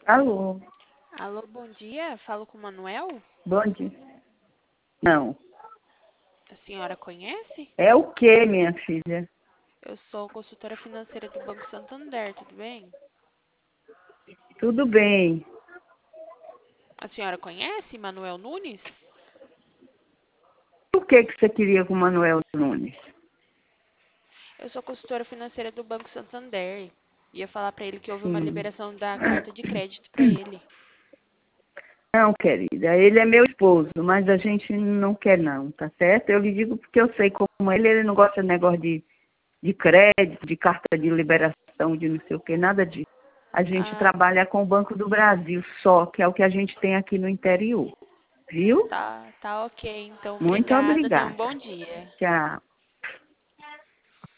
Alô, Alô, bom dia. Falo com o Manuel. bom dia. Não. A senhora conhece? É o que, minha filha? Eu sou consultora financeira do Banco Santander, tudo bem? Tudo bem. A senhora conhece Manuel Nunes? O que você queria com o Manuel Nunes? Eu sou consultora financeira do Banco Santander. Ia falar para ele que houve uma Sim. liberação da carta de crédito para ele. Não, querida, ele é meu esposo, mas a gente não quer não, tá certo? Eu lhe digo porque eu sei como ele não gosta de negócio de crédito, de carta de liberação, de não sei o que, nada disso. A gente Ah, trabalha com o Banco do Brasil só, que é o que a gente tem aqui no interior, viu? tá ok. Então, Muito obrigada. Tenha um obrigada. bom dia. Tchau.